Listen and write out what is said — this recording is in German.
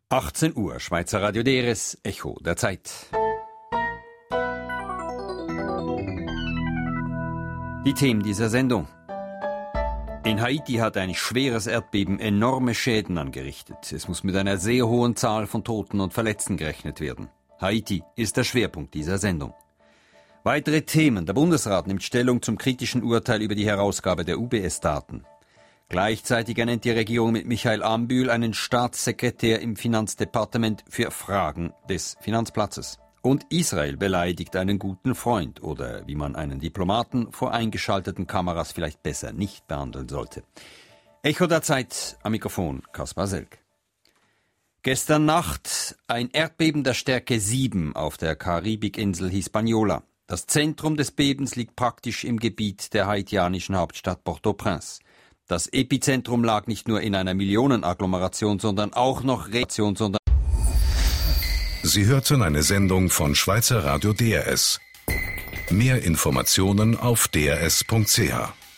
18 Uhr, Schweizer Radio DRS, Echo der Zeit. Die Themen dieser Sendung. In Haiti hat ein schweres Erdbeben enorme Schäden angerichtet. Es muss mit einer sehr hohen Zahl von Toten und Verletzten gerechnet werden. Haiti ist der Schwerpunkt dieser Sendung. Weitere Themen. Der Bundesrat nimmt Stellung zum kritischen Urteil über die Herausgabe der UBS-Daten. Gleichzeitig ernennt die Regierung mit Michael Ambühl einen Staatssekretär im Finanzdepartement für Fragen des Finanzplatzes. Und Israel beleidigt einen guten Freund oder wie man einen Diplomaten vor eingeschalteten Kameras vielleicht besser nicht behandeln sollte. Echo der Zeit, am Mikrofon Kaspar Selk. Gestern Nacht ein Erdbeben der Stärke 7 auf der Karibikinsel Hispaniola. Das Zentrum des Bebens liegt praktisch im Gebiet der haitianischen Hauptstadt Port-au-Prince. Das Epizentrum lag nicht nur in einer Millionenagglomeration, sondern auch noch Sie hörten eine Sendung von Schweizer Radio DRS. Mehr Informationen auf drs.ch.